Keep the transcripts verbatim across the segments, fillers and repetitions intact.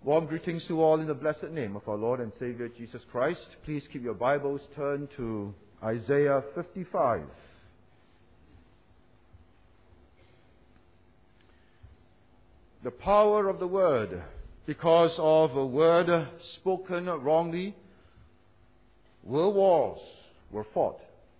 Warm greetings to all in the blessed name of our Lord and Savior Jesus Christ. Please keep your Bibles turned to Isaiah fifty-five. The power of the word. Because of a word spoken wrongly, world wars were fought.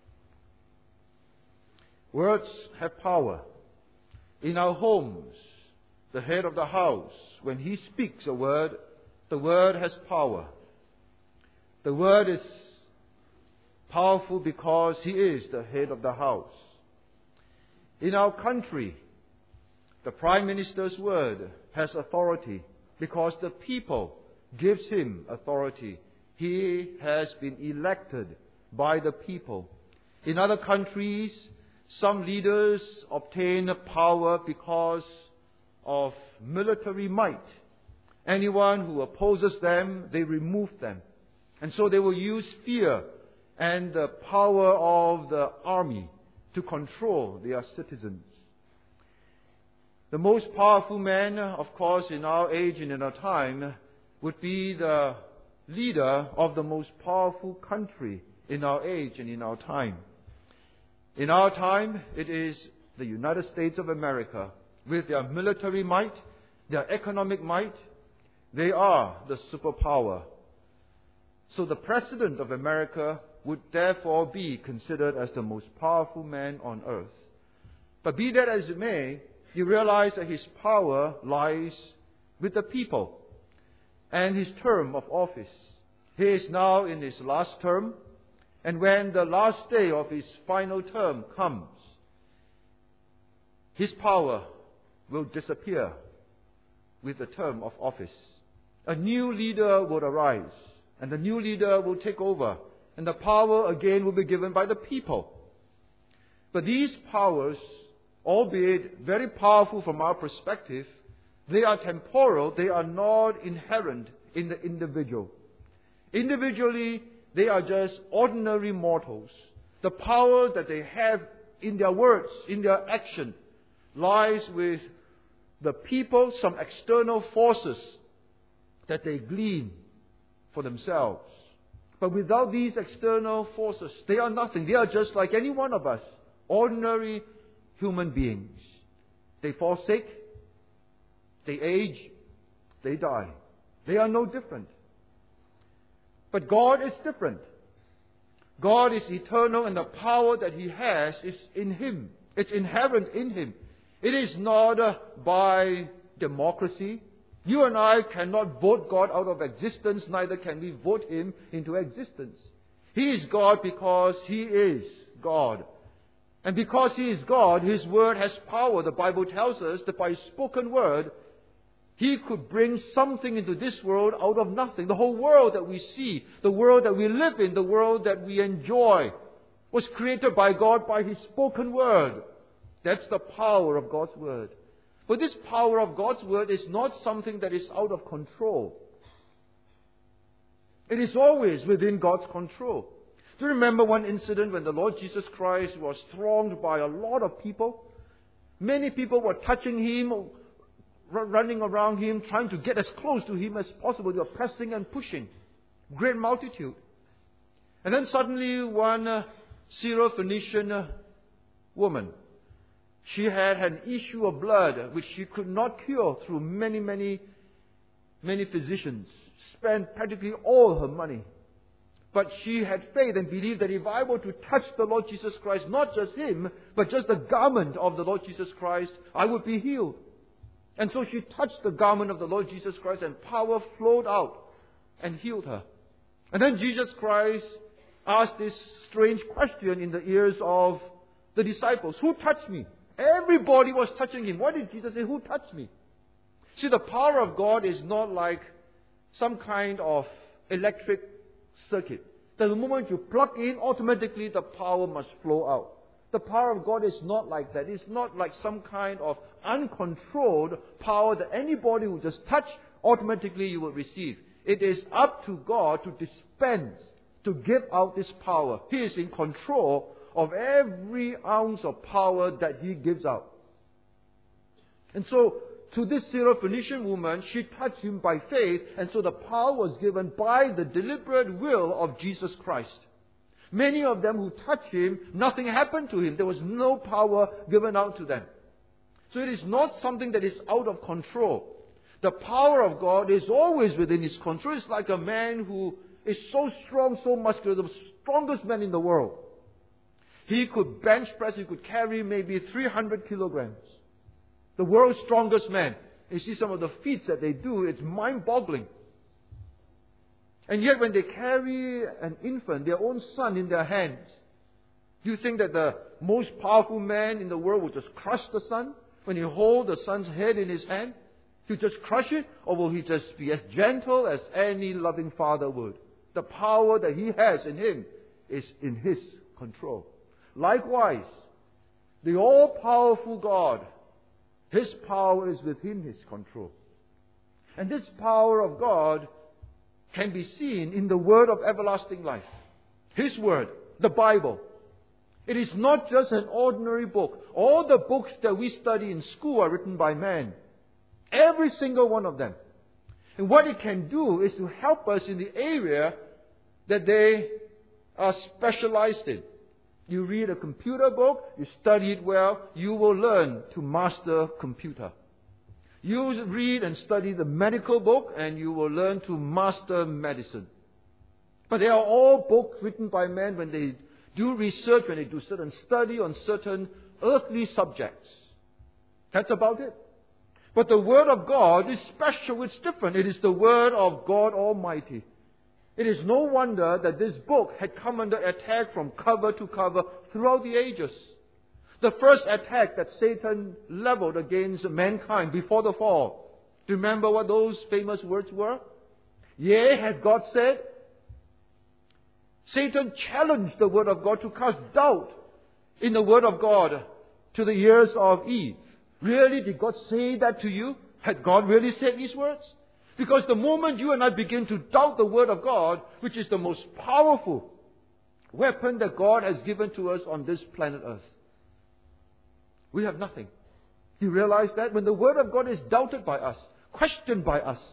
Words have power. In our homes, the head of the house, when he speaks a word, the word has power. The word is powerful because he is the head of the house. In our country, the Prime Minister's word has authority because the people gives him authority. He has been elected by the people. In other countries, some leaders obtain power because of military might. Anyone who opposes them, they remove them. And so they will use fear and the power of the army to control their citizens. The most powerful man, of course, in our age and in our time, would be the leader of the most powerful country in our age and in our time. In our time, it is the United States of America. With their military might, their economic might, they are the superpower. So the President of America would therefore be considered as the most powerful man on earth. But be that as it may, you realize that his power lies with the people and his term of office. He is now in his last term, and when the last day of his final term comes, his power will disappear with the term of office. A new leader will arise, and the new leader will take over, and the power again will be given by the people. But these powers, albeit very powerful from our perspective, they are temporal, they are not inherent in the individual. Individually, they are just ordinary mortals. The power that they have in their words, in their action, lies with the people, some external forces that they glean for themselves. But without these external forces, they are nothing. They are just like any one of us, ordinary human beings. They fall sick, they age, they die. They are no different. But God is different. God is eternal, and the power that He has is in Him. It's inherent in Him. It is not uh, by democracy. You and I cannot vote God out of existence, neither can we vote Him into existence. He is God because He is God. And because He is God, His word has power. The Bible tells us that by His spoken word, He could bring something into this world out of nothing. The whole world that we see, the world that we live in, the world that we enjoy, was created by God by His spoken word. That's the power of God's word. But this power of God's word is not something that is out of control. It is always within God's control. Do you remember one incident when the Lord Jesus Christ was thronged by a lot of people? Many people were touching Him, running around Him, trying to get as close to Him as possible. They were pressing and pushing. Great multitude. And then suddenly one uh, Syrophoenician uh, woman, she had an issue of blood which she could not cure through many, many, many physicians. Spent practically all her money. But she had faith and believed that if I were to touch the Lord Jesus Christ, not just Him, but just the garment of the Lord Jesus Christ, I would be healed. And so she touched the garment of the Lord Jesus Christ, and power flowed out and healed her. And then Jesus Christ asked this strange question in the ears of the disciples. Who touched me? Everybody was touching Him. Why did Jesus say, who touched me? See, the power of God is not like some kind of electric circuit. That the moment you plug in, automatically the power must flow out. The power of God is not like that. It's not like some kind of uncontrolled power that anybody who just touch, automatically you will receive. It is up to God to dispense, to give out this power. He is in control of every ounce of power that He gives out. And so to this Syrophoenician woman, she touched him by faith, and so the power was given by the deliberate will of Jesus Christ. Many of them who touched him, nothing happened to him. There was no power given out to them. So it is not something that is out of control. The power of God is always within His control. It's like a man who is so strong, so muscular, the strongest man in the world. He could bench press, he could carry maybe three hundred kilograms. The world's strongest man. You see some of the feats that they do, it's mind-boggling. And yet when they carry an infant, their own son, in their hands, do you think that the most powerful man in the world will just crush the son? When he holds the son's head in his hand, he'll just crush it? Or will he just be as gentle as any loving father would? The power that he has in him is in his control. Likewise, the all-powerful God, His power is within His control. And this power of God can be seen in the Word of everlasting life. His Word, the Bible. It is not just an ordinary book. All the books that we study in school are written by man. Every single one of them. And what it can do is to help us in the area that they are specialized in. You read a computer book, you study it well, you will learn to master computer. You read and study the medical book, and you will learn to master medicine. But they are all books written by men when they do research, when they do certain study on certain earthly subjects. That's about it. But the Word of God is special, it's different. It is the Word of God Almighty. It is no wonder that this book had come under attack from cover to cover throughout the ages. The first attack that Satan leveled against mankind before the fall. Do you remember what those famous words were? Yea, has God said? Satan challenged the Word of God to cast doubt in the Word of God to the ears of Eve. Really? Did God say that to you? Had God really said these words? Because the moment you and I begin to doubt the Word of God, which is the most powerful weapon that God has given to us on this planet Earth, we have nothing. You realize that? When the Word of God is doubted by us, questioned by us,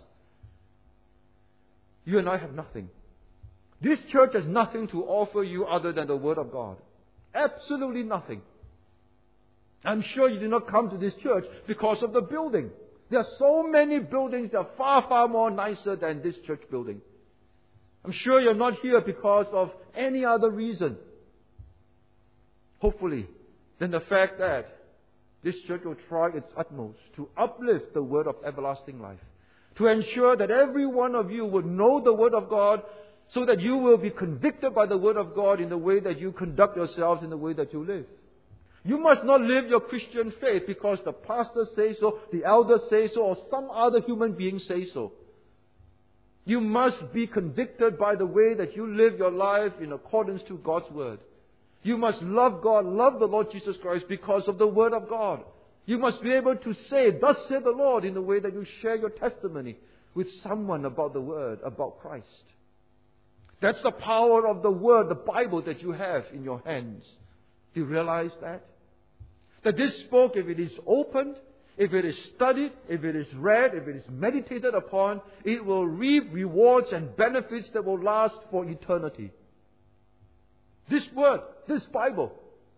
you and I have nothing. This church has nothing to offer you other than the Word of God. Absolutely nothing. I'm sure you did not come to this church because of the building. There are so many buildings that are far, far more nicer than this church building. I'm sure you're not here because of any other reason. Hopefully, than the fact that this church will try its utmost to uplift the Word of everlasting life. To ensure that every one of you would know the Word of God, so that you will be convicted by the Word of God in the way that you conduct yourselves, in the way that you live. You must not live your Christian faith because the pastor says so, the elders say so, or some other human being say so. You must be convicted by the way that you live your life in accordance to God's Word. You must love God, love the Lord Jesus Christ because of the Word of God. You must be able to say, thus said the Lord, in the way that you share your testimony with someone about the Word, about Christ. That's the power of the Word, the Bible that you have in your hands. Do you realize that? That this book, if it is opened, if it is studied, if it is read, if it is meditated upon, it will reap rewards and benefits that will last for eternity. This Word, this Bible.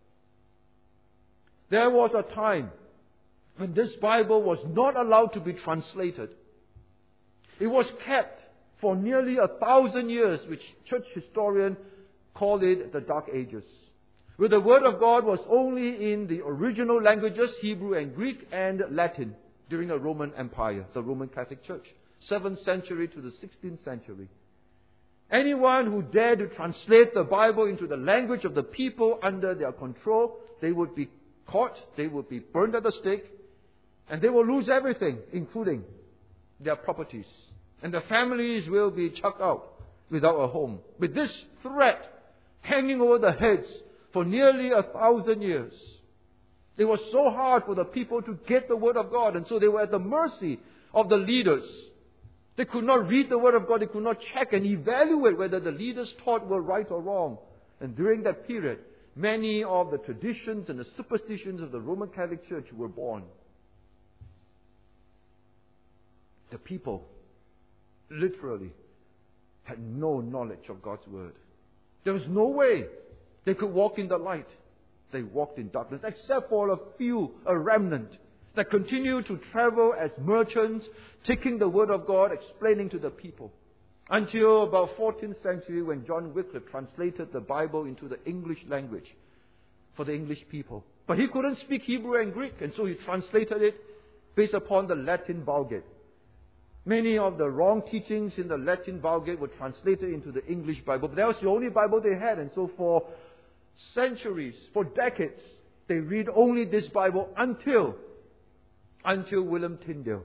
There was a time when this Bible was not allowed to be translated. It was kept for nearly a thousand years, which church historians call it the Dark Ages, where the Word of God was only in the original languages, Hebrew and Greek and Latin, during the Roman Empire, the Roman Catholic Church, seventh century to the sixteenth century. Anyone who dared to translate the Bible into the language of the people under their control, they would be caught, they would be burned at the stake, and they will lose everything, including their properties. And the families will be chucked out without a home. With this threat hanging over their heads for nearly a thousand years. It was so hard for the people to get the Word of God, and so they were at the mercy of the leaders. They could not read the Word of God, they could not check and evaluate whether the leaders taught were right or wrong. And during that period, many of the traditions and the superstitions of the Roman Catholic Church were born. The people literally had no knowledge of God's Word. There was no way they could walk in the light. They walked in darkness, except for a few, a remnant, that continued to travel as merchants, taking the Word of God, explaining to the people. Until about fourteenth century, when John Wycliffe translated the Bible into the English language for the English people. But he couldn't speak Hebrew and Greek, and so he translated it based upon the Latin Vulgate. Many of the wrong teachings in the Latin Vulgate were translated into the English Bible, but that was the only Bible they had, and so for centuries, for decades, they read only this Bible until, until William Tyndale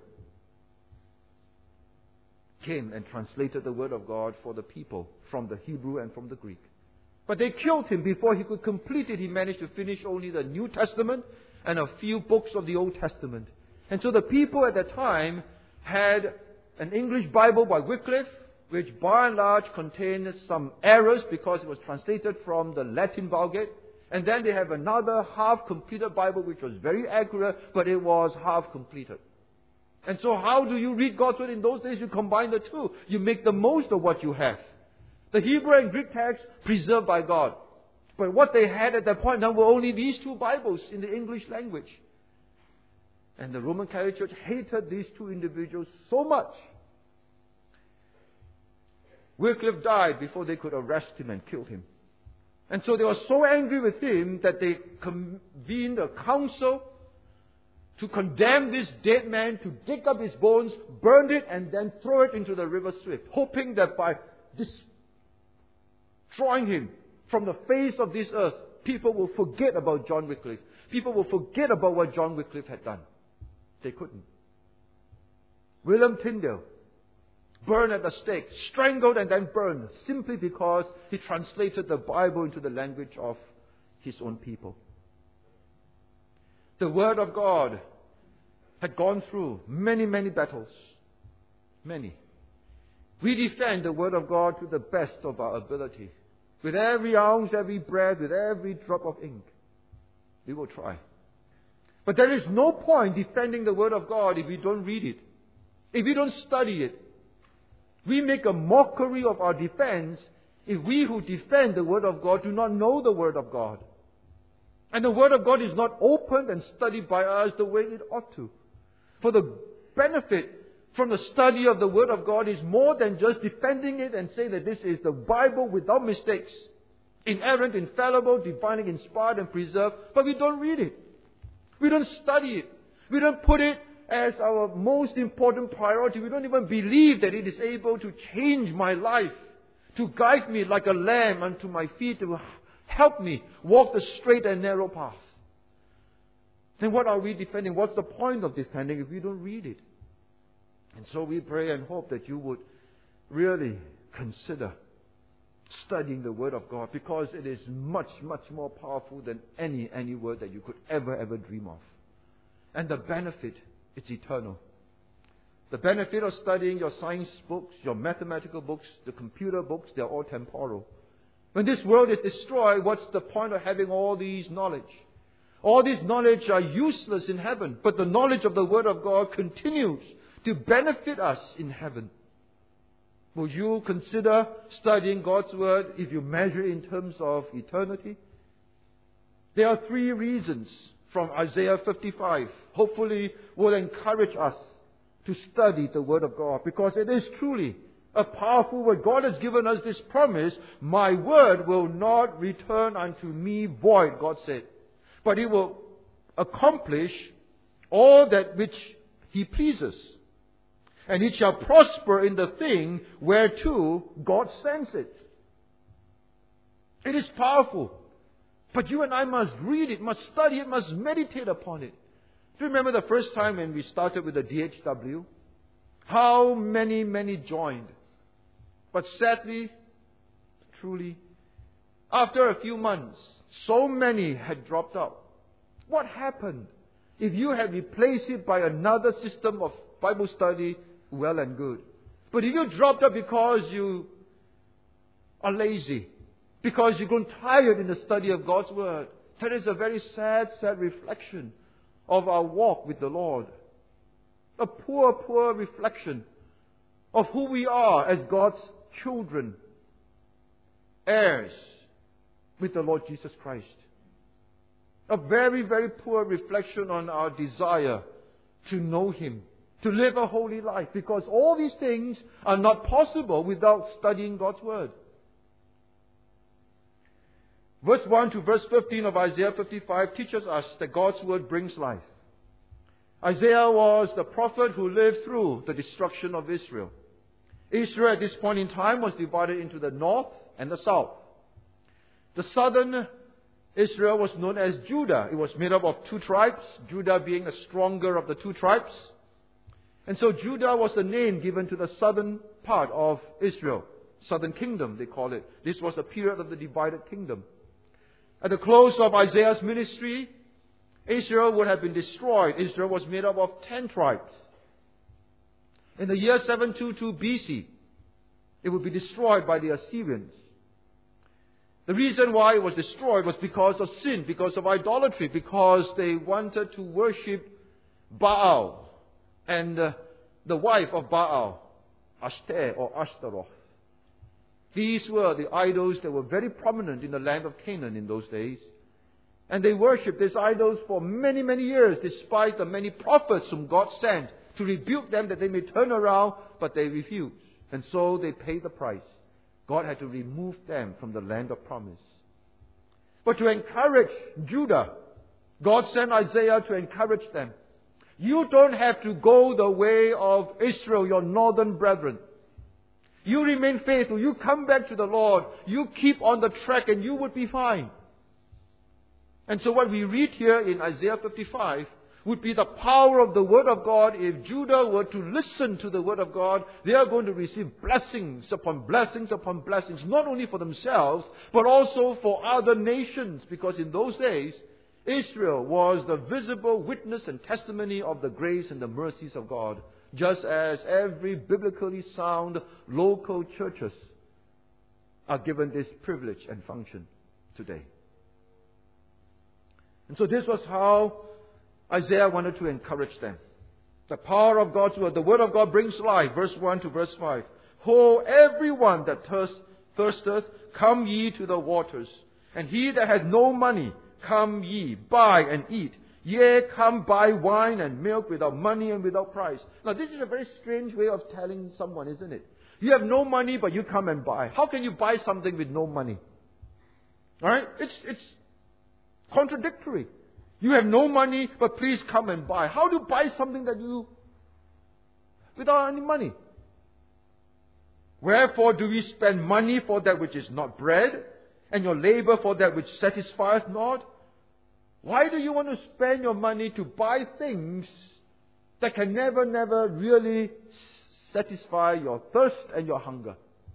came and translated the Word of God for the people from the Hebrew and from the Greek. But they killed him before he could complete it. He managed to finish only the New Testament and a few books of the Old Testament. And so the people at that time had an English Bible by Wycliffe, which by and large contained some errors because it was translated from the Latin Vulgate. And then they have another half-completed Bible which was very accurate, but it was half-completed. And so how do you read God's Word in those days? You combine the two. You make the most of what you have. The Hebrew and Greek text preserved by God. But what they had at that point in time were only these two Bibles in the English language. And the Roman Catholic Church hated these two individuals so much. Wycliffe died before they could arrest him and kill him. And so they were so angry with him that they convened a council to condemn this dead man, to dig up his bones, burn it, and then throw it into the river Swift, hoping that by destroying him from the face of this earth, people will forget about John Wycliffe. People will forget about what John Wycliffe had done. They couldn't. William Tyndale, burned at the stake, strangled and then burned, simply because he translated the Bible into the language of his own people. The Word of God had gone through many, many battles. Many. We defend the Word of God to the best of our ability. With every ounce, every breath, with every drop of ink. We will try. But there is no point defending the Word of God if we don't read it. If we don't study it. We make a mockery of our defense if we who defend the Word of God do not know the Word of God. And the Word of God is not opened and studied by us the way it ought to. For the benefit from the study of the Word of God is more than just defending it and saying that this is the Bible without mistakes. Inerrant, infallible, divinely inspired and preserved. But we don't read it. We don't study it. We don't put it as our most important priority. We don't even believe that it is able to change my life, to guide me like a lamb unto my feet, to help me walk the straight and narrow path. Then what are we defending? What's the point of defending if we don't read it? And so we pray and hope that you would really consider studying the Word of God, because it is much, much more powerful than any, any word that you could ever, ever dream of. And the benefit, it's eternal. The benefit of studying your science books, your mathematical books, the computer books, they're all temporal. When this world is destroyed, what's the point of having all these knowledge? All these knowledge are useless in heaven, but the knowledge of the Word of God continues to benefit us in heaven. Will you consider studying God's Word if you measure it in terms of eternity? There are three reasons from Isaiah fifty-five. Hopefully will encourage us to study the Word of God, because it is truly a powerful word. God has given us this promise: my word will not return unto me void, God said, but it will accomplish all that which He pleases. And it shall prosper in the thing whereto God sends it. It is powerful. But you and I must read it, must study it, must meditate upon it. Do you remember the first time when we started with the D H W? How many, many joined. But sadly, truly, after a few months, so many had dropped out. What happened? If you had replaced it by another system of Bible study, well and good. But if you dropped out because you are lazy, because you've grown tired in the study of God's Word, that is a very sad, sad reflection of our walk with the Lord. A poor, poor reflection of who we are as God's children, heirs with the Lord Jesus Christ. A very, very poor reflection on our desire to know Him, to live a holy life, because all these things are not possible without studying God's Word. Verse one to verse fifteen of Isaiah fifty-five teaches us that God's Word brings life. Isaiah was the prophet who lived through the destruction of Israel. Israel at this point in time was divided into the north and the south. The southern Israel was known as Judah. It was made up of two tribes, Judah being the stronger of the two tribes. And so Judah was the name given to the southern part of Israel. Southern kingdom, they call it. This was a period of the divided kingdom. At the close of Isaiah's ministry, Israel would have been destroyed. Israel was made up of ten tribes. In the year seven twenty-two B C, it would be destroyed by the Assyrians. The reason why it was destroyed was because of sin, because of idolatry, because they wanted to worship Baal and uh, the wife of Baal, Ashtar or Ashtaroth. These were the idols that were very prominent in the land of Canaan in those days. And they worshipped these idols for many, many years, despite the many prophets whom God sent to rebuke them that they may turn around, but they refused. And so they paid the price. God had to remove them from the land of promise. But to encourage Judah, God sent Isaiah to encourage them. You don't have to go the way of Israel, your northern brethren. You remain faithful. You come back to the Lord. You keep on the track and you would be fine. And so what we read here in Isaiah fifty-five would be the power of the Word of God. If Judah were to listen to the Word of God, they are going to receive blessings upon blessings upon blessings, not only for themselves, but also for other nations. Because in those days, Israel was the visible witness and testimony of the grace and the mercies of God, just as every biblically sound local churches are given this privilege and function today. And so this was how Isaiah wanted to encourage them. The power of God's Word. The Word of God brings life. Verse one to verse five. Ho, everyone that thirst, thirsteth, come ye to the waters. And he that hath no money, come ye, buy and eat. Yea, come buy wine and milk without money and without price. Now this is a very strange way of telling someone, isn't it? You have no money, but you come and buy. How can you buy something with no money? Alright? It's, it's contradictory. You have no money, but please come and buy. How do you buy something that you, without any money? Wherefore do we spend money for that which is not bread, and your labor for that which satisfieth not? Why do you want to spend your money to buy things that can never, never really satisfy your thirst and your hunger?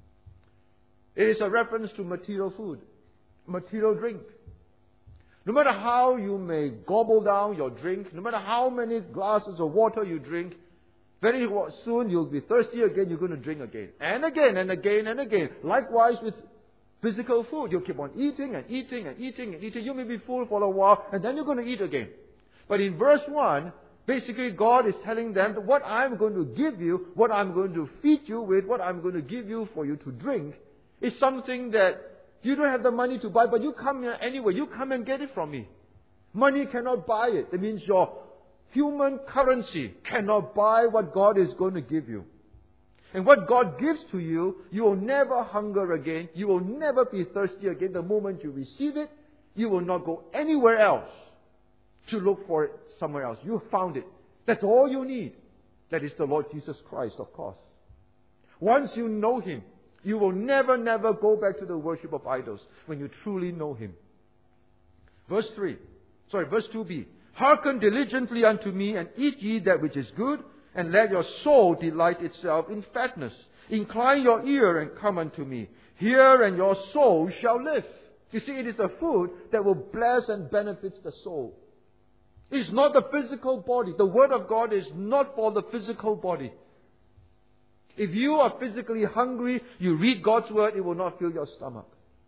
It is a reference to material food, material drink. No matter how you may gobble down your drink, no matter how many glasses of water you drink, very soon you'll be thirsty again, you're going to drink again. And again, and again, and again. Likewise with physical food. You'll keep on eating and eating and eating and eating. You may be full for a while, and then you're going to eat again. But in verse one, basically God is telling them that what I'm going to give you, what I'm going to feed you with, what I'm going to give you for you to drink, is something that you don't have the money to buy, but you come here anyway. You come and get it from me. Money cannot buy it. That means your human currency cannot buy what God is going to give you. And what God gives to you, you will never hunger again. You will never be thirsty again. The moment you receive it, you will not go anywhere else to look for it somewhere else. You found it. That's all you need. That is the Lord Jesus Christ, of course. Once you know Him, you will never, never go back to the worship of idols when you truly know Him. Verse three. Sorry, verse two b. Hearken diligently unto me, and eat ye that which is good, and let your soul delight itself in fatness. Incline your ear and come unto me. Hear, and your soul shall live. You see, it is a food that will bless and benefits the soul. It is not the physical body. The Word of God is not for the physical body. If you are physically hungry, you read God's Word, it will not fill your stomach.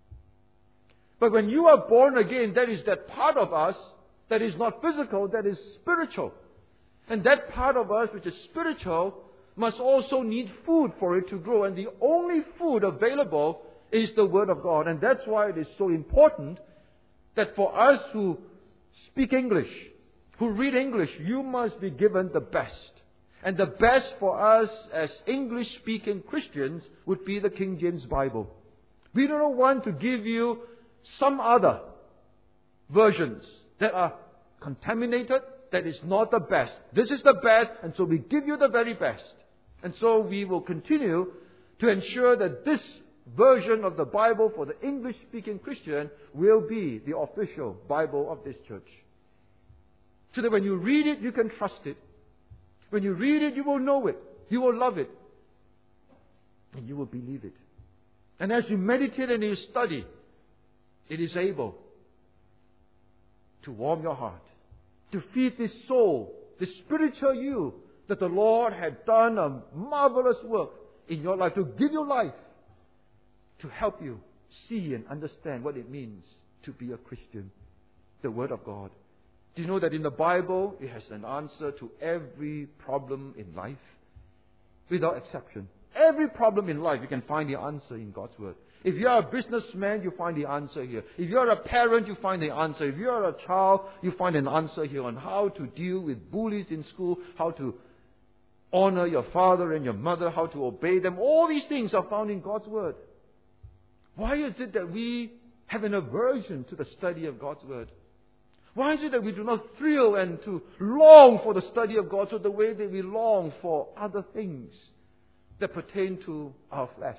But when you are born again, that is that part of us that is not physical, that is spiritual. And that part of us which is spiritual must also need food for it to grow. And the only food available is the Word of God. And that's why it is so important that for us who speak English, who read English, you must be given the best. And the best for us as English-speaking Christians would be the King James Bible. We don't want to give you some other versions that are contaminated, that is not the best. This is the best, and so we give you the very best. And so we will continue to ensure that this version of the Bible for the English-speaking Christian will be the official Bible of this church. So that when you read it, you can trust it. When you read it, you will know it. You will love it. And you will believe it. And as you meditate and you study, it is able to warm your heart, to feed this soul, this spiritual you, that the Lord had done a marvelous work in your life, to give you life, to help you see and understand what it means to be a Christian, the Word of God. Do you know that in the Bible, it has an answer to every problem in life? Without exception. Every problem in life, you can find the answer in God's Word. If you are a businessman, you find the answer here. If you are a parent, you find the answer. If you are a child, you find an answer here on how to deal with bullies in school, how to honor your father and your mother, how to obey them. All these things are found in God's Word. Why is it that we have an aversion to the study of God's Word? Why is it that we do not thrill and to long for the study of God so the way that we long for other things that pertain to our flesh?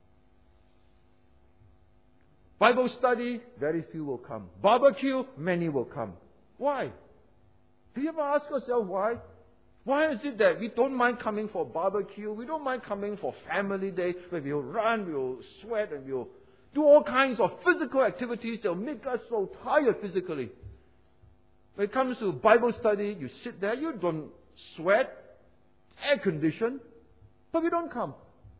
Bible study, very few will come. Barbecue, many will come. Why? Do you ever ask yourself why? Why is it that we don't mind coming for barbecue? We don't mind coming for family day where we'll run, we'll sweat, and we'll do all kinds of physical activities that will make us so tired physically. When it comes to Bible study, you sit there, you don't sweat, air conditioned, but we don't come.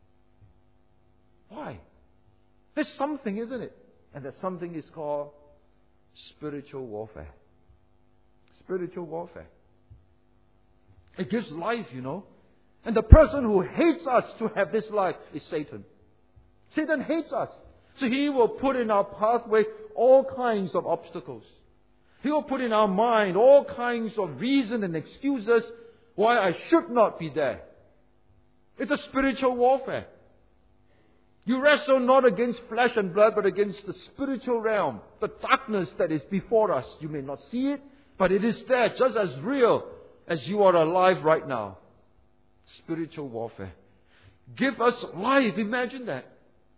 Why? There's something, isn't it? And that something is called spiritual warfare. Spiritual warfare. It gives life, you know. And the person who hates us to have this life is Satan. Satan hates us. So he will put in our pathway all kinds of obstacles. He will put in our mind all kinds of reasons and excuses why I should not be there. It's a spiritual warfare. You wrestle not against flesh and blood, but against the spiritual realm, the darkness that is before us. You may not see it, but it is there, just as real as you are alive right now. Spiritual warfare. Give us life. Imagine that.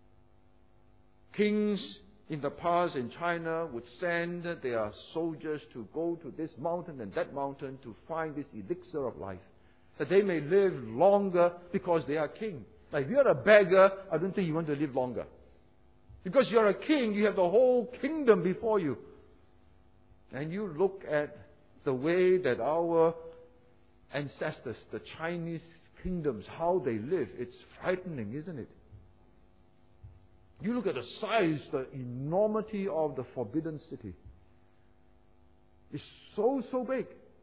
Kings in the past in China would send their soldiers to go to this mountain and that mountain to find this elixir of life, that they may live longer because they are king. Like if you're a beggar, I don't think you want to live longer. Because you're a king, you have the whole kingdom before you. And you look at the way that our ancestors, the Chinese kingdoms, how they live, it's frightening, isn't it? You look at the size, the enormity of the Forbidden City. It's so, so big.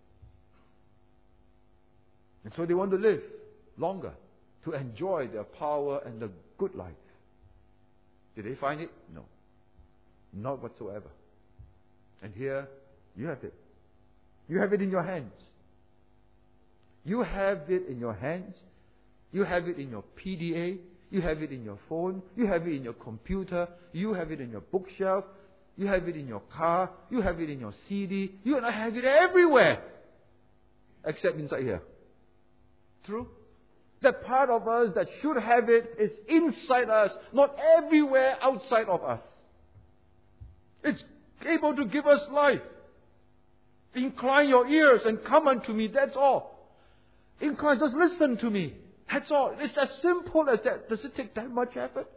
And so they want to live longer, to enjoy their power and the good life. Did they find it? No. Not whatsoever. And here, you have it. You have it in your hands. You have it in your hands. You have it in your P D A. You have it in your phone. You have it in your computer. You have it in your bookshelf. You have it in your car. You have it in your C D. You and I have it everywhere. Except inside here. True? That part of us that should have it is inside us, not everywhere outside of us. It's able to give us life. Incline your ears and come unto me, that's all. Incline, just listen to me. That's all. It's as simple as that. Does it take that much effort?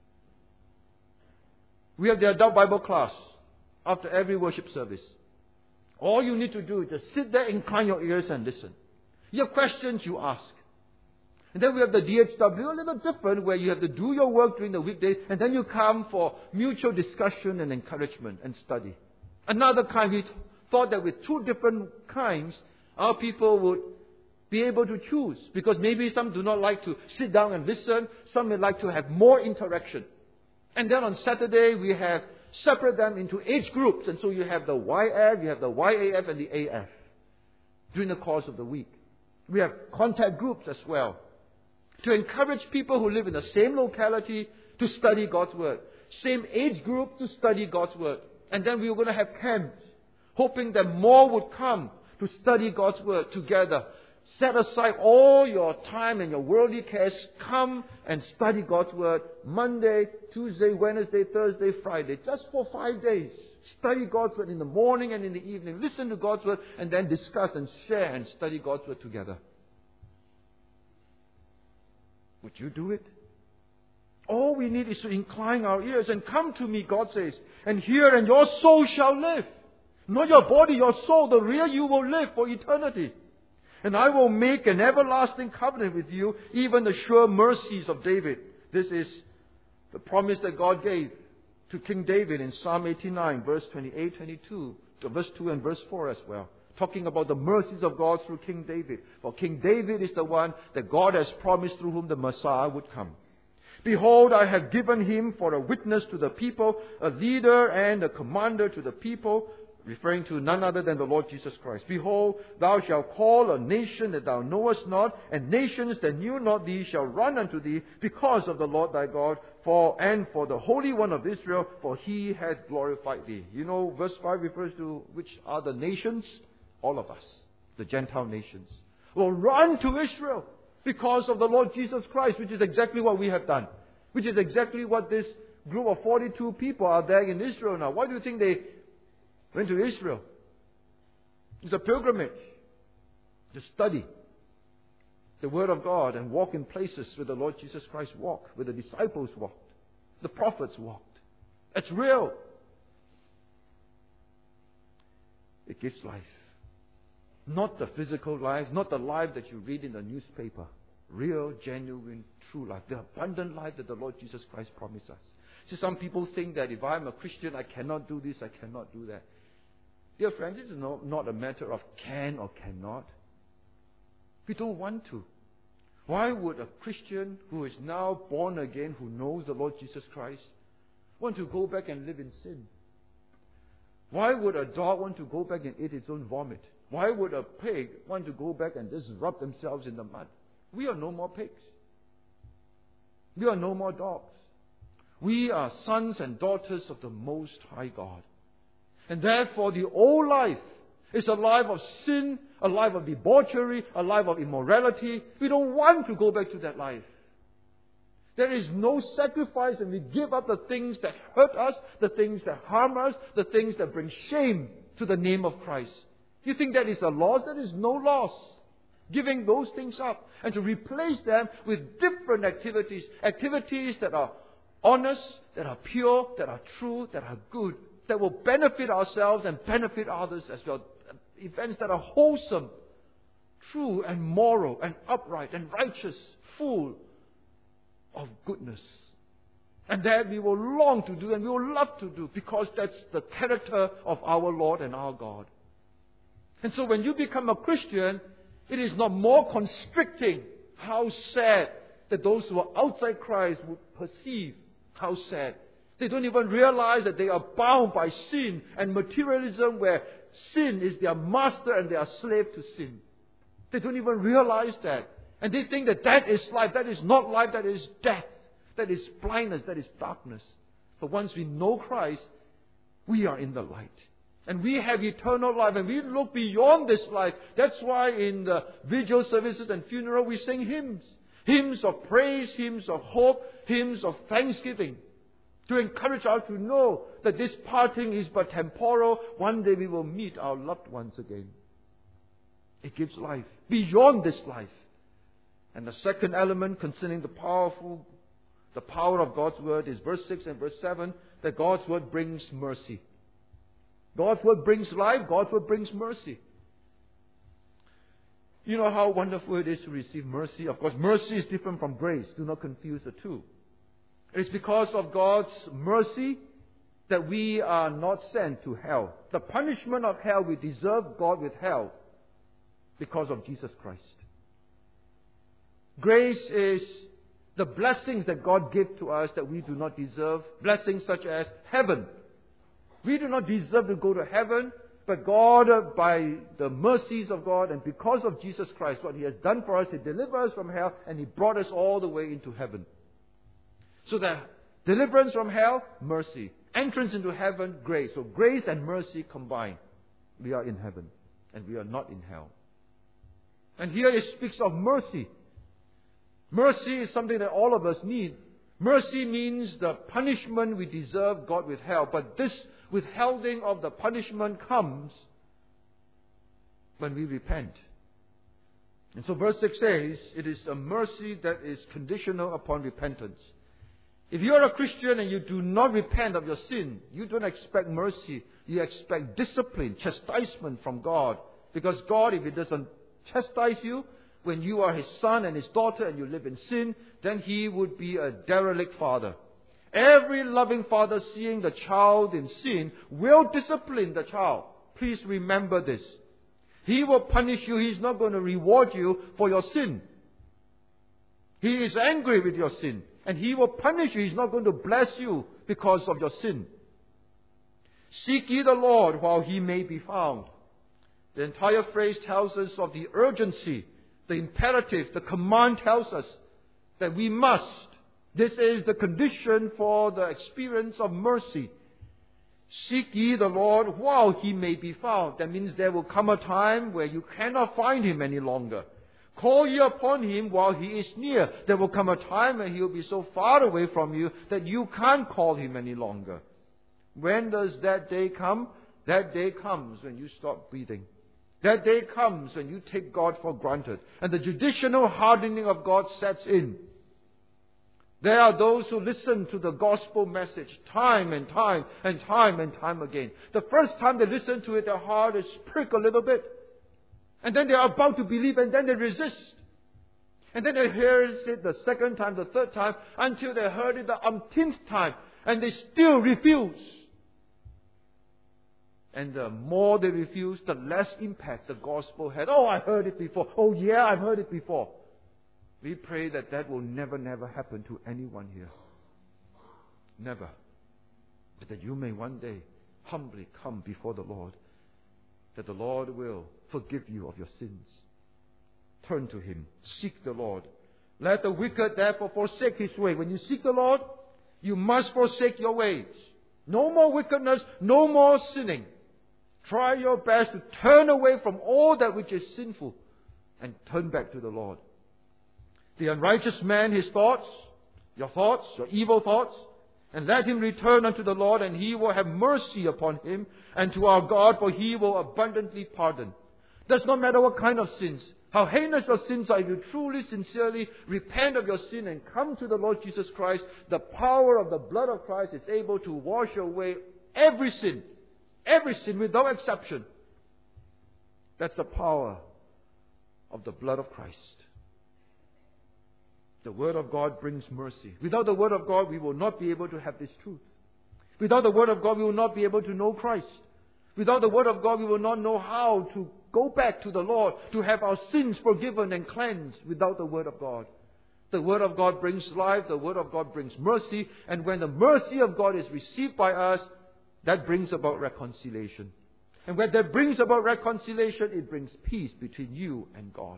We have the adult Bible class after every worship service. All you need to do is just sit there, incline your ears and listen. You have questions, you ask. And then we have the D H W, a little different, where you have to do your work during the weekdays, and then you come for mutual discussion and encouragement and study. Another kind, we thought that with two different kinds, our people would be able to choose. Because maybe some do not like to sit down and listen. Some may like to have more interaction. And then on Saturday, we have separate them into age groups. And so you have the Y F, you have the Y A F and the A F during the course of the week. We have contact groups as well to encourage people who live in the same locality to study God's Word. Same age group to study God's Word. And then we were going to have camps, hoping that more would come to study God's Word together. Set aside all your time and your worldly cares. Come and study God's Word Monday, Tuesday, Wednesday, Thursday, Friday. Just for five days. Study God's Word in the morning and in the evening. Listen to God's Word and then discuss and share and study God's Word together. Would you do it? All we need is to incline our ears and come to me, God says, and hear, and your soul shall live. Not your body, your soul, the real you will live for eternity. And I will make an everlasting covenant with you, even the sure mercies of David. This is the promise that God gave to King David in Psalm eighty-nine, verse twenty-eight, twenty-two, to verse two and verse four as well. Talking about the mercies of God through King David. For King David is the one that God has promised through whom the Messiah would come. Behold, I have given him for a witness to the people, a leader and a commander to the people, referring to none other than the Lord Jesus Christ. Behold, thou shalt call a nation that thou knowest not, and nations that knew not thee shall run unto thee, because of the Lord thy God, for and for the Holy One of Israel, for he hath glorified thee. You know, verse five refers to which are the nations? All of us, the Gentile nations, will run to Israel because of the Lord Jesus Christ, which is exactly what we have done. Which is exactly what this group of forty-two people are there in Israel now. Why do you think they went to Israel? It's a pilgrimage to study the Word of God and walk in places where the Lord Jesus Christ walked, where the disciples walked, the prophets walked. It's real. It gives life. Not the physical life, not the life that you read in the newspaper. Real, genuine, true life. The abundant life that the Lord Jesus Christ promised us. See, some people think that if I'm a Christian, I cannot do this, I cannot do that. Dear friends, this is not, not a matter of can or cannot. We don't want to. Why would a Christian who is now born again, who knows the Lord Jesus Christ, want to go back and live in sin? Why would a dog want to go back and eat its own vomit? Why would a pig want to go back and just rub themselves in the mud? We are no more pigs. We are no more dogs. We are sons and daughters of the Most High God. And therefore the old life is a life of sin, a life of debauchery, a life of immorality. We don't want to go back to that life. There is no sacrifice, and we give up the things that hurt us, the things that harm us, the things that bring shame to the name of Christ. You think that is a loss? That is no loss. Giving those things up and to replace them with different activities. Activities that are honest, that are pure, that are true, that are good, that will benefit ourselves and benefit others as well. Events that are wholesome, true and moral and upright and righteous, full of goodness. And that we will long to do and we will love to do, because that's the character of our Lord and our God. And so when you become a Christian, it is not more constricting. How sad that those who are outside Christ would perceive. How sad. They don't even realize that they are bound by sin and materialism, where sin is their master and they are slave to sin. They don't even realize that. And they think that that is life. That is not life. That is death. That is blindness. That is darkness. But once we know Christ, we are in the light. And we have eternal life, and we look beyond this life. That's why in the vigil services and funeral we sing hymns. Hymns of praise, hymns of hope, hymns of thanksgiving. To encourage us to know that this parting is but temporal. One day we will meet our loved ones again. It gives life beyond this life. And the second element concerning the powerful, the power of God's Word is verse six and verse seven, that God's Word brings mercy. God's Word brings life. God's Word brings mercy. You know how wonderful it is to receive mercy? Of course, mercy is different from grace. Do not confuse the two. It is because of God's mercy that we are not sent to hell. The punishment of hell, we deserve God with hell because of Jesus Christ. Grace is the blessings that God gives to us that we do not deserve. Blessings such as heaven. We do not deserve to go to heaven, but God, by the mercies of God and because of Jesus Christ, what He has done for us, He delivered us from hell and He brought us all the way into heaven. So that deliverance from hell, mercy. Entrance into heaven, grace. So grace and mercy combined. We are in heaven and we are not in hell. And here it speaks of mercy. Mercy is something that all of us need. Mercy means the punishment we deserve, God withheld. But this withholding of the punishment comes when we repent. And so verse six says, it is a mercy that is conditional upon repentance. If you are a Christian and you do not repent of your sin, you don't expect mercy. You expect discipline, chastisement from God. Because God, if He doesn't chastise you, when you are His son and His daughter and you live in sin, then He would be a derelict father. Every loving father seeing the child in sin will discipline the child. Please remember this. He will punish you. He's not going to reward you for your sin. He is angry with your sin. And He will punish you. He's not going to bless you because of your sin. Seek ye the Lord while He may be found. The entire phrase tells us of the urgency, the imperative, the command tells us that we must. This is the condition for the experience of mercy. Seek ye the Lord while He may be found. That means there will come a time where you cannot find Him any longer. Call ye upon Him while He is near. There will come a time when He will be so far away from you that you can't call Him any longer. When does that day come? That day comes when you stop breathing. That day comes when you take God for granted. And the judicial hardening of God sets in. There are those who listen to the gospel message time and time and time and time again. The first time they listen to it, their heart is pricked a little bit. And then they are about to believe and then they resist. And then they hear it the second time, the third time, until they heard it the umpteenth time. And they still refuse. And the more they refuse, the less impact the gospel had. Oh, I heard it before. Oh, yeah, I've heard it before. We pray that that will never, never happen to anyone here. Never. But that you may one day humbly come before the Lord. That the Lord will forgive you of your sins. Turn to Him. Seek the Lord. Let the wicked therefore forsake his way. When you seek the Lord, you must forsake your ways. No more wickedness, no more sinning. Try your best to turn away from all that which is sinful and turn back to the Lord. The unrighteous man, his thoughts, your thoughts, your evil thoughts, and let him return unto the Lord, and He will have mercy upon him, and to our God, for He will abundantly pardon. Does not matter what kind of sins, how heinous your sins are, if you truly, sincerely repent of your sin and come to the Lord Jesus Christ, the power of the blood of Christ is able to wash away every sin, every sin without exception. That's the power of the blood of Christ. The Word of God brings mercy. Without the Word of God, we will not be able to have this truth. Without the Word of God, we will not be able to know Christ. Without the Word of God, we will not know how to go back to the Lord, to have our sins forgiven and cleansed without the Word of God. The Word of God brings life. The Word of God brings mercy. And when the mercy of God is received by us, that brings about reconciliation. And when that brings about reconciliation, it brings peace between you and God.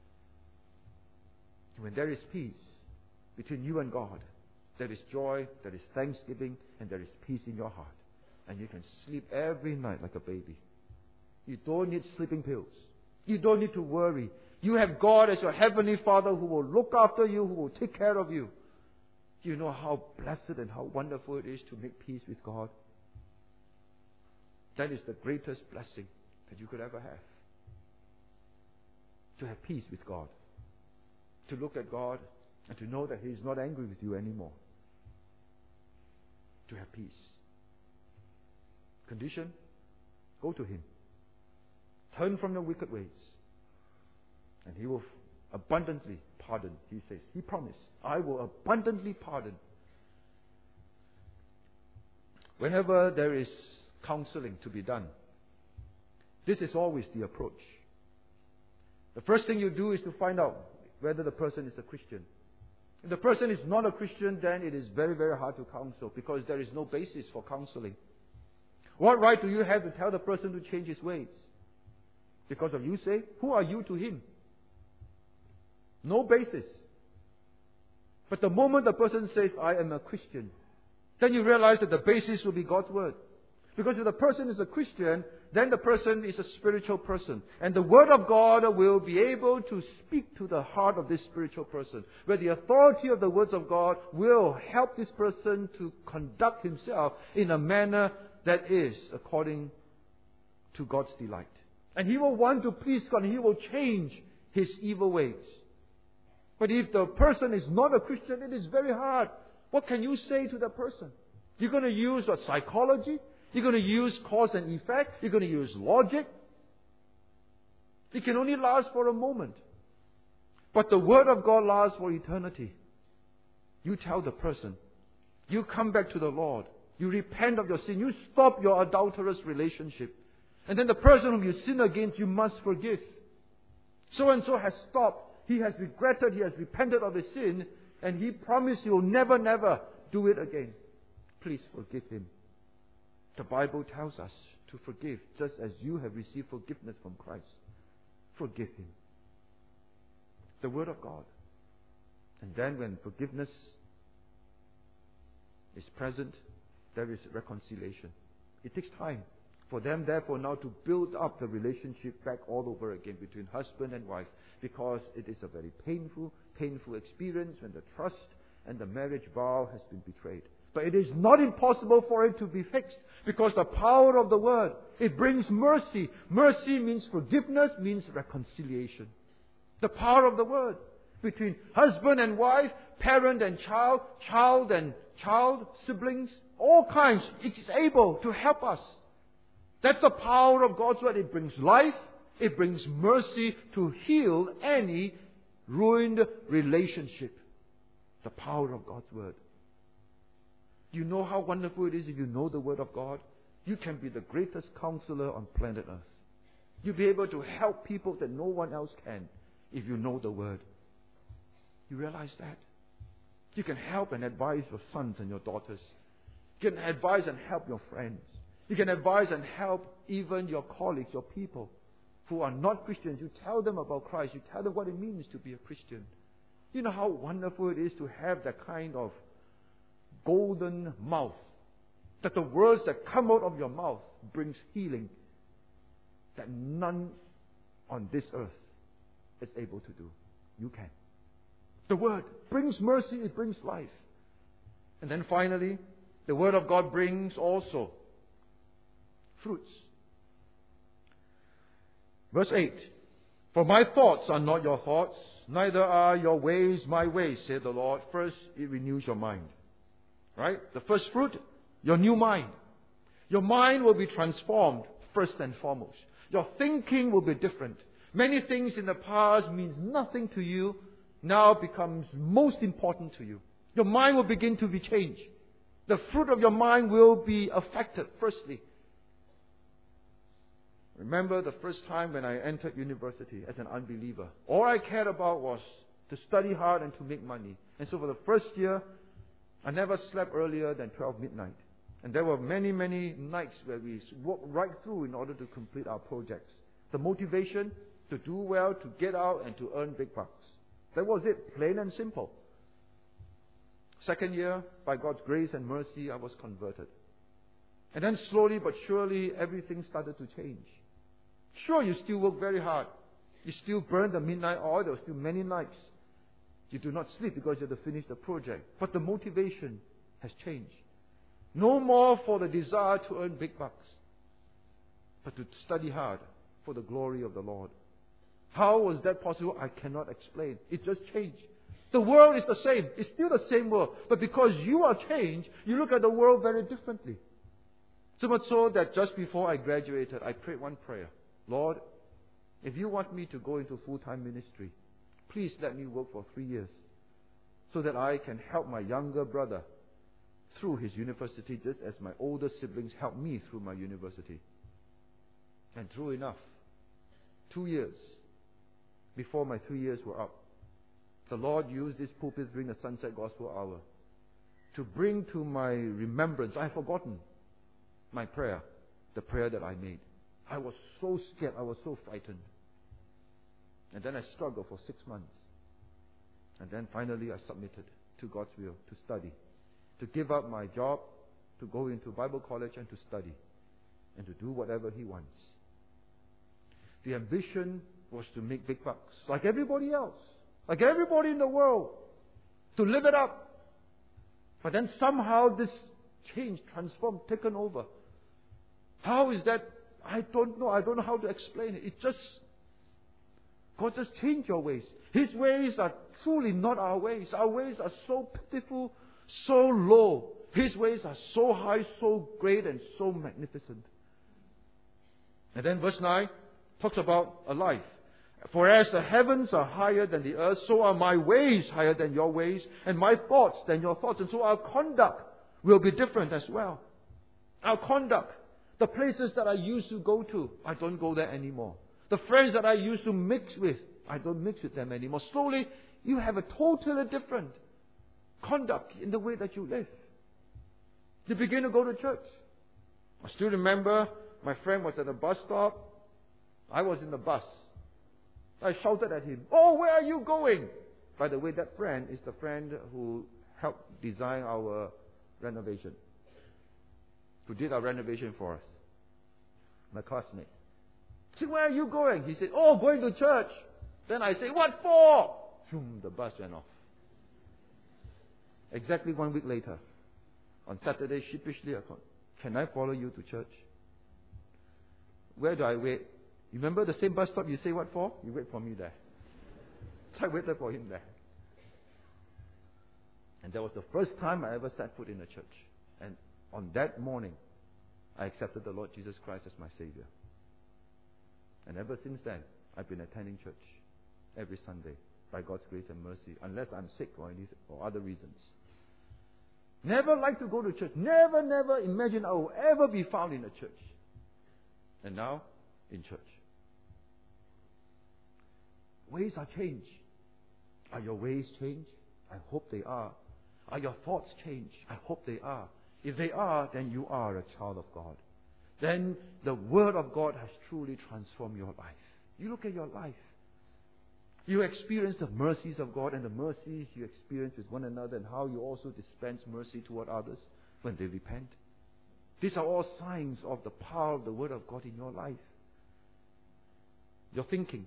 When there is peace between you and God, there is joy, there is thanksgiving, and there is peace in your heart. And you can sleep every night like a baby. You don't need sleeping pills. You don't need to worry. You have God as your heavenly Father who will look after you, who will take care of you. Do you know how blessed and how wonderful it is to make peace with God? That is the greatest blessing that you could ever have. To have peace with God. To look at God and to know that He is not angry with you anymore. To have peace. Condition? Go to Him. Turn from your wicked ways. And He will abundantly pardon. He says, He promised, I will abundantly pardon. Whenever there is counseling to be done, this is always the approach. The first thing you do is to find out, whether the person is a Christian. If the person is not a Christian, then it is very, very hard to counsel because there is no basis for counseling. What right do you have to tell the person to change his ways? Because of you say, who are you to him? No basis. But the moment the person says, I am a Christian, then you realize that the basis will be God's Word. Because if the person is a Christian, then the person is a spiritual person. And the Word of God will be able to speak to the heart of this spiritual person. Where the authority of the words of God will help this person to conduct himself in a manner that is according to God's delight. And he will want to please God, and he will change his evil ways. But if the person is not a Christian, it is very hard. What can you say to the person? You're going to use what, psychology? You're going to use cause and effect? You're going to use logic? It can only last for a moment. But the Word of God lasts for eternity. You tell the person, you come back to the Lord. You repent of your sin. You stop your adulterous relationship. And then the person whom you sin against, you must forgive. So-and-so has stopped. He has regretted, he has repented of his sin, and he promised he will never, never do it again. Please forgive him. The Bible tells us to forgive, just as you have received forgiveness from Christ. Forgive him. The Word of God. And then when forgiveness is present, there is reconciliation. It takes time for them, therefore, now to build up the relationship back all over again between husband and wife, because it is a very painful, painful experience when the trust and the marriage vow has been betrayed. But it is not impossible for it to be fixed, because the power of the Word, it brings mercy. Mercy means forgiveness, means reconciliation. The power of the Word between husband and wife, parent and child, child and child, siblings, all kinds. It is able to help us. That's the power of God's Word. It brings life. It brings mercy to heal any ruined relationship. The power of God's Word. You know how wonderful it is if you know the Word of God? You can be the greatest counselor on planet Earth. You'll be able to help people that no one else can if you know the Word. You realize that? You can help and advise your sons and your daughters. You can advise and help your friends. You can advise and help even your colleagues, your people who are not Christians. You tell them about Christ. You tell them what it means to be a Christian. You know how wonderful it is to have that kind of golden mouth. That the words that come out of your mouth brings healing that none on this earth is able to do. You can. The Word brings mercy, it brings life. And then finally, the Word of God brings also fruits. Verse eight. For my thoughts are not your thoughts, neither are your ways my ways, said the Lord. First, it renews your mind. Right? The first fruit, your new mind. Your mind will be transformed first and foremost. Your thinking will be different. Many things in the past means nothing to you, now becomes most important to you. Your mind will begin to be changed. The fruit of your mind will be affected, firstly. Remember the first time when I entered university as an unbeliever. All I cared about was to study hard and to make money. And so for the first year, I never slept earlier than twelve midnight. And there were many, many nights where we walked right through in order to complete our projects. The motivation to do well, to get out and to earn big bucks. That was it, plain and simple. Second year, by God's grace and mercy, I was converted. And then slowly but surely, everything started to change. Sure, you still work very hard. You still burn the midnight oil. There were still many nights. You do not sleep because you have to finish the project. But the motivation has changed. No more for the desire to earn big bucks, but to study hard for the glory of the Lord. How was that possible? I cannot explain. It just changed. The world is the same. It's still the same world. But because you are changed, you look at the world very differently. So much so that just before I graduated, I prayed one prayer. Lord, if you want me to go into full-time ministry, please let me work for three years so that I can help my younger brother through his university just as my older siblings helped me through my university. And true enough, two years before my three years were up, the Lord used this pulpit during the Sunset Gospel Hour to bring to my remembrance, I've forgotten my prayer, the prayer that I made. I was so scared, I was so frightened. And then I struggled for six months. And then finally I submitted to God's will to study, to give up my job, to go into Bible college and to study, and to do whatever He wants. The ambition was to make big bucks, like everybody else, like everybody in the world, to live it up. But then somehow this change, transformed, taken over. How is that? I don't know. I don't know how to explain it. It just, God just changed your ways. His ways are truly not our ways. Our ways are so pitiful, so low. His ways are so high, so great, and so magnificent. And then verse nine talks about a life. For as the heavens are higher than the earth, so are my ways higher than your ways, and my thoughts than your thoughts. And so our conduct will be different as well. Our conduct, the places that I used to go to, I don't go there anymore. The friends that I used to mix with, I don't mix with them anymore. Slowly, you have a totally different conduct in the way that you live. You begin to go to church. I still remember my friend was at a bus stop. I was in the bus. I shouted at him, "Oh, where are you going?" By the way, that friend is the friend who helped design our renovation, who did our renovation for us. My classmate. I said, "Where are you going?" He said, "Oh, going to church." Then I say, "What for?" Boom, the bus went off. Exactly one week later, on Saturday, sheepishly I thought, "Can I follow you to church?" Where do I wait? You remember the same bus stop you say what for? You wait for me there. So I waited for him there. And that was the first time I ever set foot in a church. And on that morning, I accepted the Lord Jesus Christ as my Savior. And ever since then, I've been attending church every Sunday by God's grace and mercy, unless I'm sick or any or other reasons. Never like to go to church. Never, never imagine I will ever be found in a church. And now, in church. Ways are changed. Are your ways changed? I hope they are. Are your thoughts changed? I hope they are. If they are, then you are a child of God. Then the Word of God has truly transformed your life. You look at your life. You experience the mercies of God and the mercies you experience with one another, and how you also dispense mercy toward others when they repent. These are all signs of the power of the Word of God in your life. Your thinking,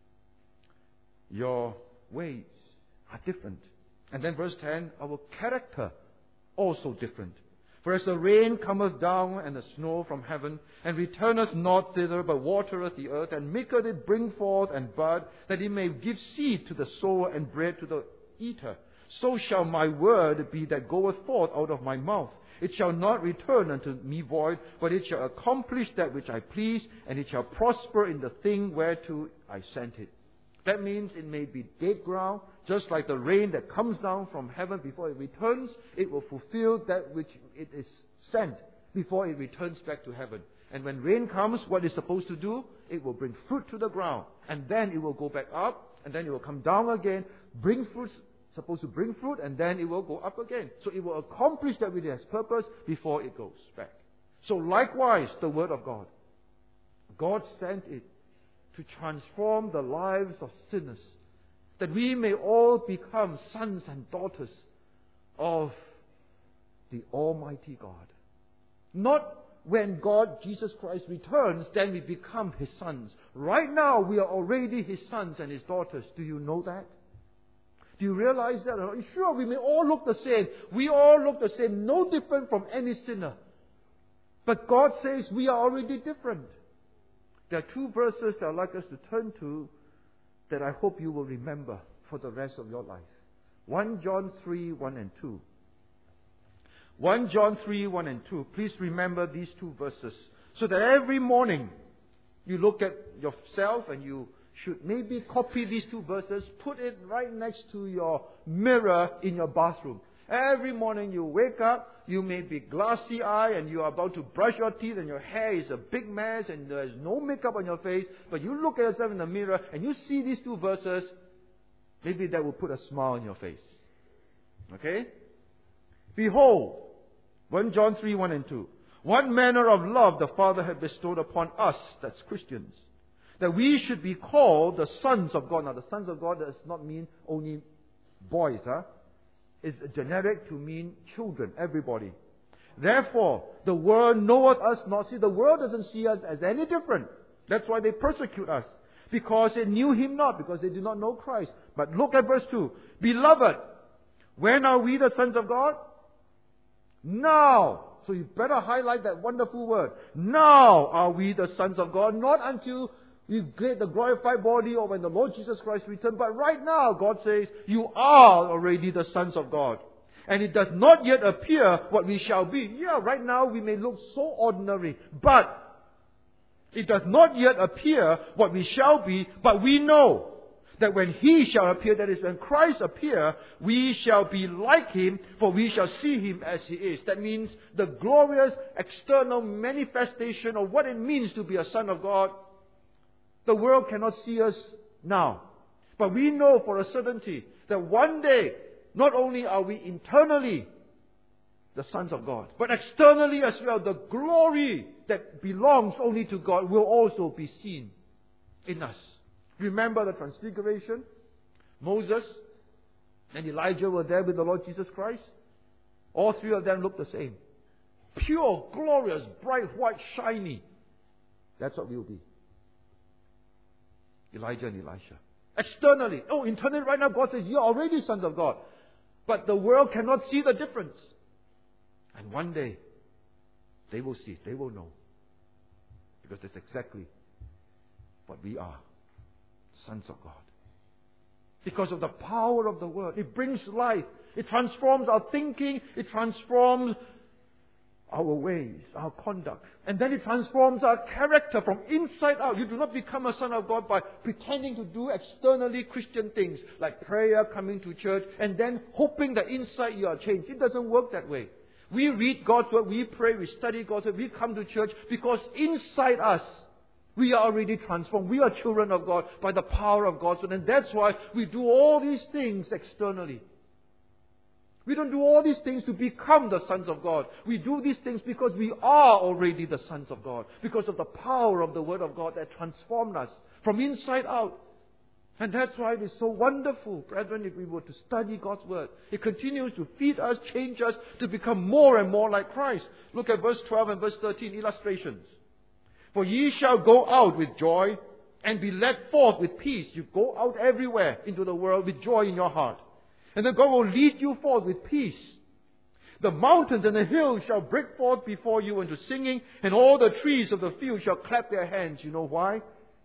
your ways are different. And then verse ten, our character also different. For as the rain cometh down and the snow from heaven, and returneth not thither, but watereth the earth, and maketh it bring forth and bud, that it may give seed to the sower and bread to the eater, so shall my word be that goeth forth out of my mouth. It shall not return unto me void, but it shall accomplish that which I please, and it shall prosper in the thing whereto I sent it. That means it may be dead ground, just like the rain that comes down from heaven before it returns. It will fulfill that which it is sent before it returns back to heaven. And when rain comes, what it's supposed to do? It will bring fruit to the ground. And then it will go back up, and then it will come down again, bring fruit, supposed to bring fruit, and then it will go up again. So it will accomplish that with its purpose before it goes back. So likewise, the Word of God. God sent it to transform the lives of sinners, that we may all become sons and daughters of the Almighty God. Not when God, Jesus Christ, returns, then we become His sons. Right now, we are already His sons and His daughters. Do you know that? Do you realize that? Sure, we may all look the same. We all look the same, no different from any sinner. But God says we are already different. There are two verses that I'd like us to turn to that I hope you will remember for the rest of your life. First John three, one and two. First John three, one and two. Please remember these two verses, so that every morning you look at yourself and you should maybe copy these two verses, put it right next to your mirror in your bathroom. Every morning you wake up, you may be glassy-eyed and you are about to brush your teeth and your hair is a big mess and there's no makeup on your face, but you look at yourself in the mirror and you see these two verses Maybe that will put a smile on your face. Okay? Behold, First John three, one and two. What manner of love the Father had bestowed upon us, that's Christians, that we should be called the sons of God. Now, the sons of God does not mean only boys, huh? It's generic to mean children, everybody. Therefore, the world knoweth us not. See, the world doesn't see us as any different. That's why they persecute us. Because they knew Him not, because they do not know Christ. But look at verse two. Beloved, when are we the sons of God? Now. So you better highlight that wonderful word. Now are we the sons of God. Not until we get the glorified body or when the Lord Jesus Christ returns. But right now, God says, you are already the sons of God. And it does not yet appear what we shall be. Yeah, right now we may look so ordinary. But it does not yet appear what we shall be. But we know that when He shall appear, that is when Christ appear, we shall be like Him, for we shall see Him as He is. That means the glorious external manifestation of what it means to be a son of God. The world cannot see us now. But we know for a certainty that one day, not only are we internally the sons of God, but externally as well, the glory that belongs only to God will also be seen in us. Remember the transfiguration? Moses and Elijah were there with the Lord Jesus Christ. All three of them looked the same. Pure, glorious, bright, white, shiny. That's what we will be. Elijah and Elisha. Externally. Oh, internally right now God says, you are already sons of God. But the world cannot see the difference. And one day, they will see, they will know. Because that's exactly what we are. Sons of God. Because of the power of the Word. It brings life. It transforms our thinking. It transforms our ways, our conduct. And then it transforms our character from inside out. You do not become a son of God by pretending to do externally Christian things like prayer, coming to church, and then hoping that inside you are changed. It doesn't work that way. We read God's Word, we pray, we study God's Word, we come to church because inside us, we are already transformed. We are children of God by the power of God's Word. And that's why we do all these things externally. We don't do all these things to become the sons of God. We do these things because we are already the sons of God. Because of the power of the Word of God that transformed us from inside out. And that's why it is so wonderful, brethren, if we were to study God's Word. It continues to feed us, change us, to become more and more like Christ. Look at verse twelve and verse thirteen, illustrations. For ye shall go out with joy and be led forth with peace. You go out everywhere into the world with joy in your heart. And then God will lead you forth with peace. The mountains and the hills shall break forth before you into singing, and all the trees of the field shall clap their hands. You know why?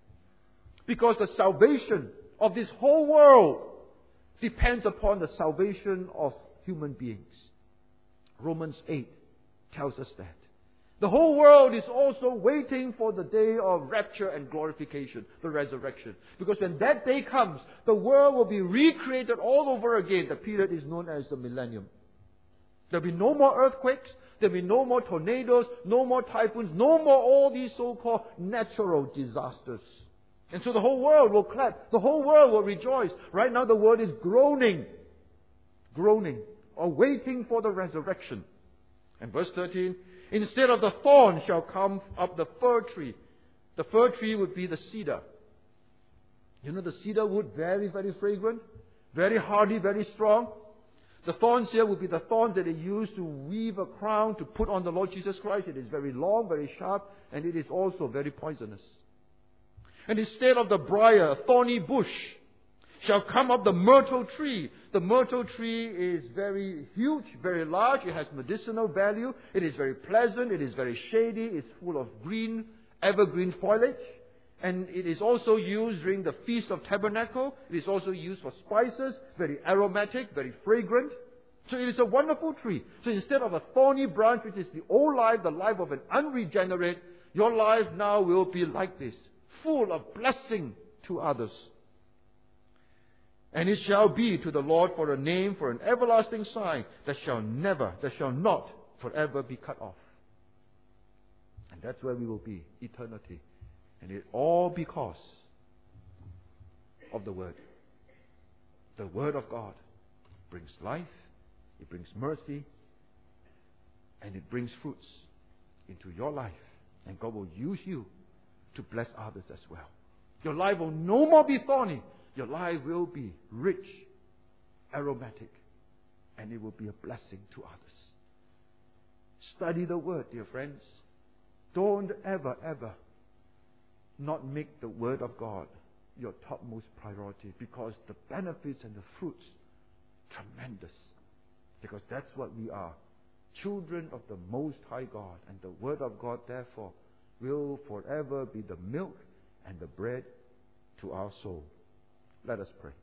Because the salvation of this whole world depends upon the salvation of human beings. Romans eight tells us that. The whole world is also waiting for the day of rapture and glorification, the resurrection. Because when that day comes, the world will be recreated all over again. The period is known as the millennium. There will be no more earthquakes, there will be no more tornadoes, no more typhoons, no more all these so-called natural disasters. And so the whole world will clap, the whole world will rejoice. Right now the world is groaning, groaning, or waiting for the resurrection. And verse thirteen, instead of the thorn shall come up the fir tree. The fir tree would be the cedar. You know the cedar wood, very, very fragrant, very hardy, very strong. The thorns here would be the thorns that they use to weave a crown to put on the Lord Jesus Christ. It is very long, very sharp, and it is also very poisonous. And instead of the briar, a thorny bush, shall come up the myrtle tree. The myrtle tree is very huge, very large. It has medicinal value. It is very pleasant. It is very shady. It's full of green, evergreen foliage. And it is also used during the Feast of Tabernacle. It is also used for spices, very aromatic, very fragrant. So it is a wonderful tree. So instead of a thorny branch, which is the old life, the life of an unregenerate, your life now will be like this, full of blessing to others. And it shall be to the Lord for a name, for an everlasting sign, that shall never, that shall not forever be cut off. And that's where we will be, eternity. And it all because of the Word. The Word of God brings life, it brings mercy, and it brings fruits into your life. And God will use you to bless others as well. Your life will no more be thorny. Your life will be rich, aromatic, and it will be a blessing to others. Study the Word, dear friends. Don't ever, ever not make the Word of God your topmost priority, because the benefits and the fruits, tremendous. Because that's what we are. Children of the Most High God. And the Word of God, therefore, will forever be the milk and the bread to our soul. Let us pray.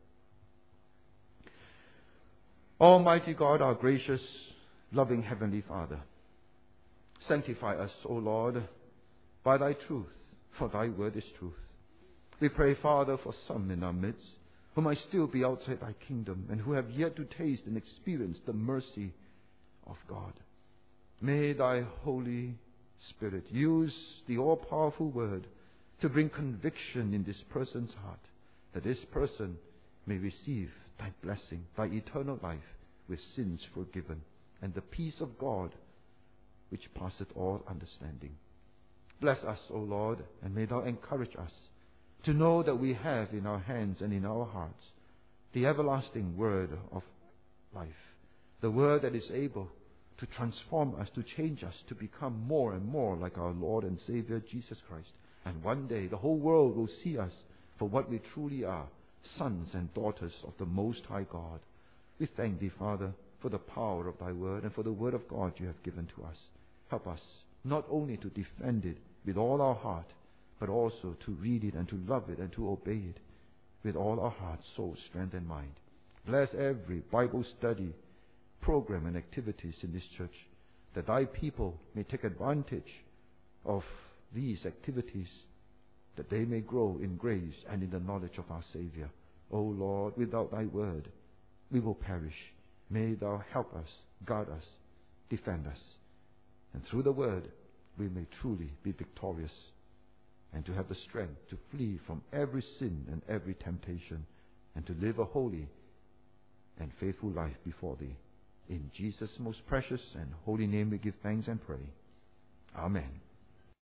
Almighty God, our gracious, loving Heavenly Father, sanctify us, O Lord, by Thy truth, for Thy Word is truth. We pray, Father, for some in our midst who might still be outside Thy kingdom and who have yet to taste and experience the mercy of God. May Thy Holy Spirit use the all-powerful Word to bring conviction in this person's heart, that this person may receive Thy blessing, Thy eternal life, with sins forgiven, and the peace of God which passeth all understanding. Bless us, O Lord, and may Thou encourage us to know that we have in our hands and in our hearts the everlasting Word of life, the Word that is able to transform us, to change us, to become more and more like our Lord and Savior Jesus Christ. And one day the whole world will see us for what we truly are, sons and daughters of the Most High God. We thank Thee, Father, for the power of Thy Word and for the Word of God You have given to us. Help us not only to defend it with all our heart, but also to read it and to love it and to obey it with all our heart, soul, strength, and mind. Bless every Bible study program and activities in this church, that Thy people may take advantage of these activities, that they may grow in grace and in the knowledge of our Savior. O Lord, without Thy Word, we will perish. May Thou help us, guard us, defend us, and through the Word we may truly be victorious, and to have the strength to flee from every sin and every temptation, and to live a holy and faithful life before Thee. In Jesus' most precious and holy name we give thanks and pray. Amen.